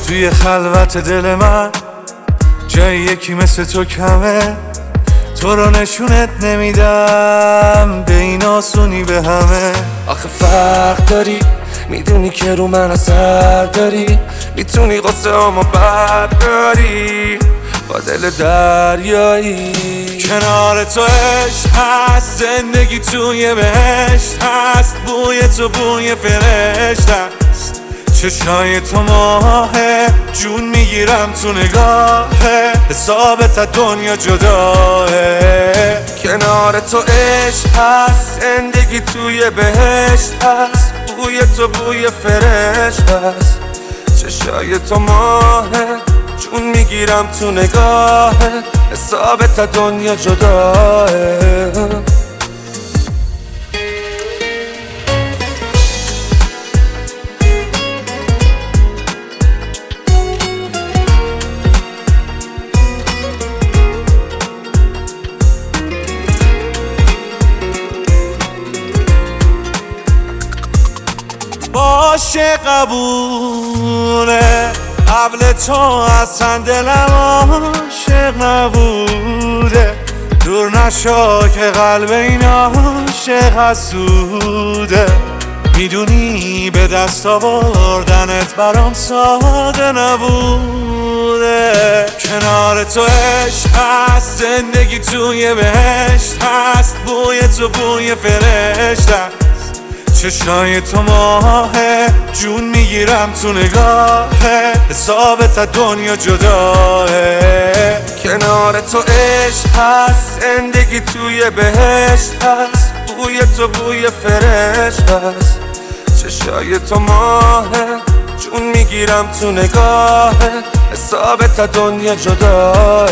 توی خلوت دل من جای یکی مثل تو کمه، تو رو نشونت نمیدم به این آسونی به همه. آخه فرق داری، میدونی که رو من اثر داری، میتونی قصه همو برداری با دل دریایی. کنار تو عشق هست، زندگی توی بهشت هست، بوی تو بوی فرشته است، چشای تو ماهه، جون میگیرم تو نگاهه، حسابت از دنیا جداه. کنار تو عشق هست، زندگی توی بهشت هست، بوی تو بوی فرشته است، چشای تو ماهه، جون میگیرم تو نگاهه، حسابت از دنیا جداه. باشه قبوله، قبل تو اصلا دلم عاشق نبوده، دور نشو که قلب این عاشق حسوده، میدونی به دست آوردنت برام ساده نبوده. کنار تو عشق هست، زندگی توی بهشت هست، بوی تو بوی فرشته است، چشای تو ماهه، جون میگیرم تو نگاهه، حسابت از دنیا جداه. کنار تو عشق هست، زندگی توی بهشت هست، بوی تو بوی فرشته است، چشای تو ماهه، جون میگیرم تو نگاهه، حسابت از دنیا جداه.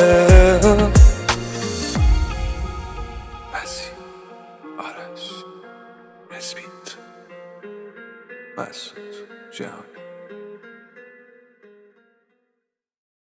آرش، مسبیت، مسعود، جهانی.